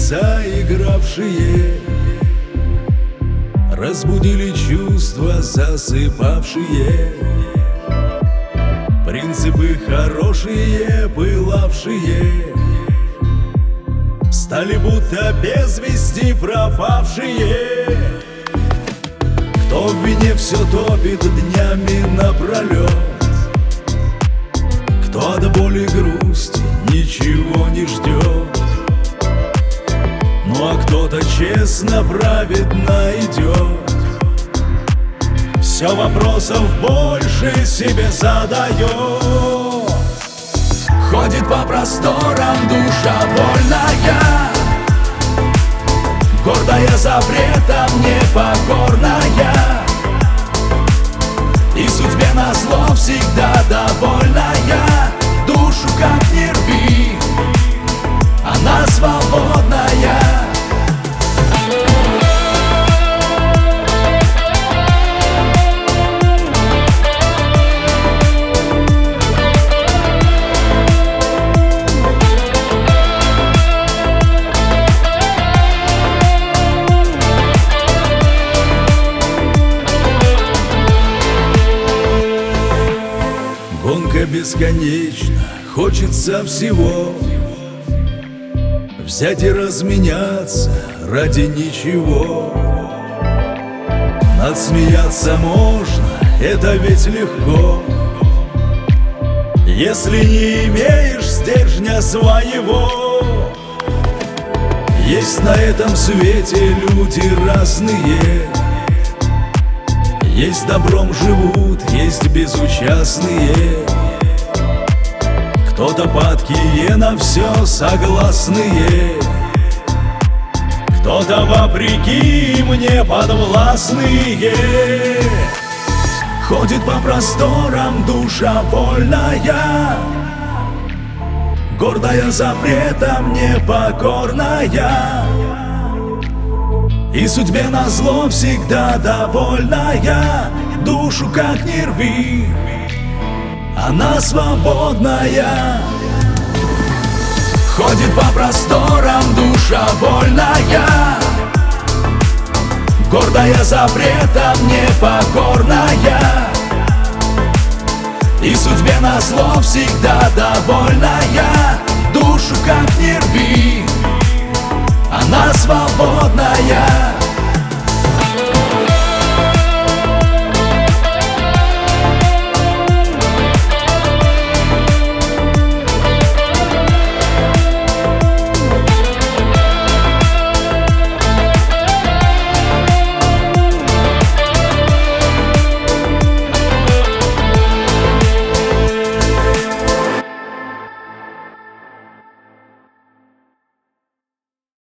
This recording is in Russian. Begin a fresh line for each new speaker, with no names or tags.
сердца игравшие разбудили чувства засыпавшие. Принципы хорошие, пылавшие, стали будто без вести пропавшие. Кто в вине все топит днями напролет, кто от боли и грусти ничего не ждет. Ну а кто-то честно, праведно идет, все вопросов больше себе задает. Ходит по просторам душа вольная, гордая, запретом непокорная, и судьбе назло всегда довольная. Душу как не рви, она свободная. Гонка бесконечна, хочется всего взять и разменяться ради ничего. Надсмеяться можно, это ведь легко, если не имеешь стержня своего. Есть на этом свете люди разные, есть добром живут, есть безучастные, кто-то падкие на все согласные, кто-то вопреки мне подвластные. Ходит по просторам душа вольная, гордая, запретом непокорная, и судьбе назло всегда довольная. Душу как не рви, она свободная. Ходит по просторам душа вольная, гордая, запретом непокорная, и судьбе назло всегда довольная. Душу как не рви, она свободная.